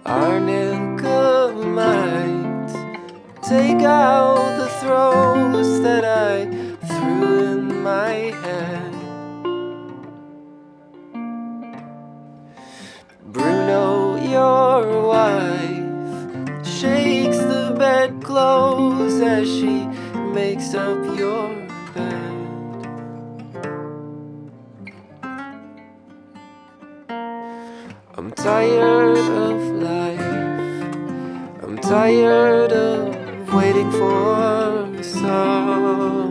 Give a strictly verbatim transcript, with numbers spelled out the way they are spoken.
Arnica-mite, take out the throws that I threw in my head. Bruno, your wife, shakes the bedclothes as she makes up your bed. I'm tired of life, I'm tired of waiting for some